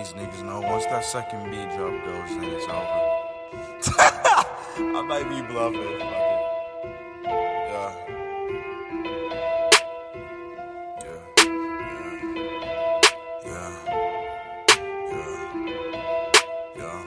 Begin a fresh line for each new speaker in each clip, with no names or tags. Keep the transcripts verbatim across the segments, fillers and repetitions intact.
these niggas know once that second beat drop goes in, it's over. I might be bluffing. Fuck it. Yeah. Yeah. Yeah.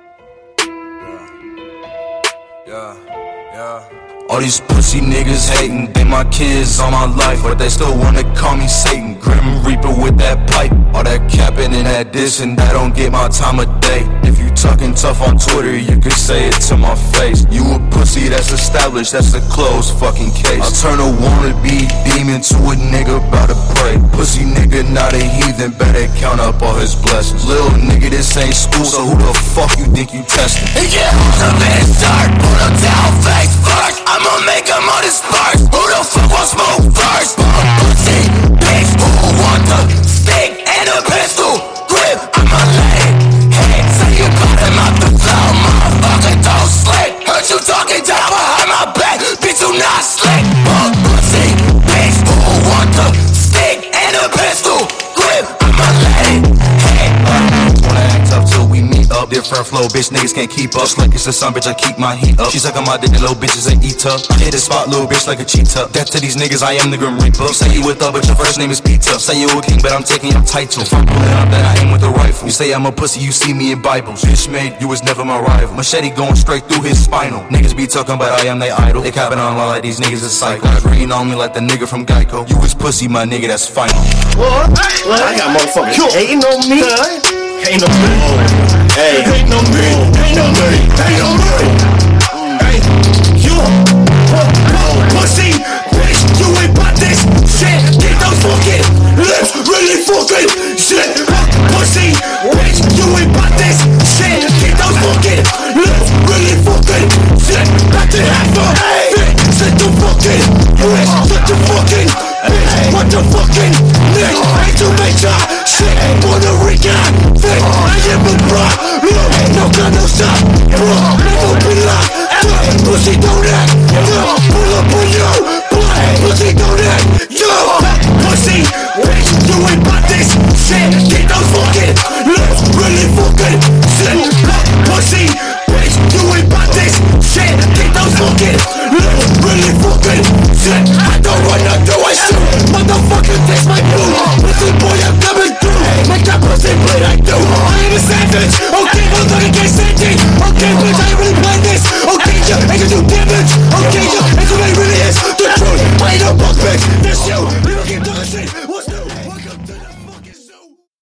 Yeah. Yeah. Yeah. Yeah. All these pussy niggas hating, they my kids on my life, but they still wanna call me Satan. Grim Reaper with that pipe, all that capping and that dissing, that don't get my time of day. If you talking tough on Twitter, you can say it to my face. You a pussy that's established, that's a closed fucking case. I'll turn a wannabe demon to a nigga about to pray. Pussy nigga not a heathen, better count up all his blessings. Little nigga, this ain't school, so who the fuck you think you testing?
Yeah, who's the man start? Put him down face first. I'ma make him on his first. Who the fuck wants smoke first? Bum pussy, bitch, who want the stick and a pistol grip? I'ma let it hit. Say you cut him out the flow, motherfucker, don't slick. Heard you talking down behind my back, bitch, you not slick. Bum pussy, bitch, who want the stick and a pistol grip? I'ma let it hit.
Wanna act tough till we meet up. Different flow, bitch, niggas can't keep up. Slick as the sun, bitch, I keep my heat up. She suck on my dick, little bitches ain't eat up. I hit a spot, little bitch, like a cheetah. Death to these niggas, I am the Grim Reaper. You say you with up, but your first name is Peter. Say you a king, but I'm taking your title. If I'm pulling up, then I aim with a rifle. You say I'm a pussy, you see me in Bibles. Bitch made, you was never my rival. Machete going straight through his spinal. Niggas be talking, but I am they idol. They capping on law like these niggas is psycho. Green on me like the nigga from Geico. You was pussy, my nigga, that's final.
What? What? I got motherfuckers hating on me. Ain't no me. Hey, ain't no me. Ain't no me. Ain't no me. Hey, you pussy bitch, you ain't about this shit. Get those fucking lips really fucking shit. Pussy bitch, you ain't about this shit. Get those fucking lips really fucking shit. Back to half a fit. Set the fucking bitch. Set the fucking bitch. What the fucking nick? Ain't to make your shit. Puerto Rican fit. I am a bra. Look, no gun, no stop. Never be locked. Pussy don't act. Yo, pull up on you. Pussy don't act. Yo, pussy bitch, you ain't about this shit. Get those fucking lips really fucking shit. Pussy bitch, you ain't about this shit. Get those fucking lips really fucking shit. I don't run, I do, I shoot. Motherfucker, this my boo. Pussy boy, I'm coming through. Make that pussy bleed, I do. I am a savage.